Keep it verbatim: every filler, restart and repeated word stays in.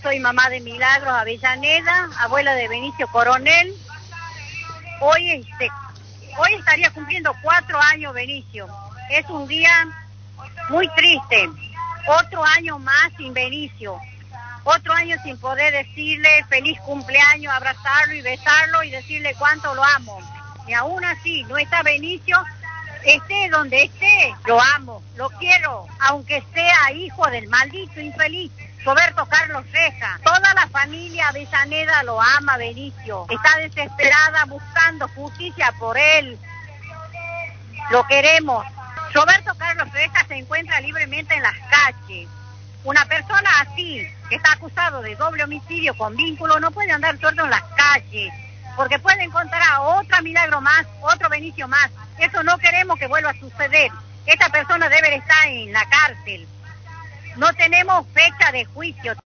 soy mamá de Milagros Avellaneda, abuela de Benicio Coronel. Hoy, este, hoy estaría cumpliendo cuatro años Benicio. Es un día muy triste. Otro año más sin Benicio. Otro año sin poder decirle feliz cumpleaños, abrazarlo y besarlo y decirle cuánto lo amo. Y aún así, no está Benicio, esté donde esté, lo amo, lo quiero, aunque sea hijo del maldito infeliz Roberto Carlos Reja. Toda la familia Avellaneda lo ama, Benicio. Está desesperada buscando justicia por él. Lo queremos. Roberto Carlos Reja se encuentra libremente en las calles. Una persona así, que está acusado de doble homicidio con vínculo, no puede andar suelto en las calles, porque puede encontrar a otro Milagro más, otro Benicio más. Eso no queremos que vuelva a suceder. Esta persona debe estar en la cárcel. No tenemos fecha de juicio.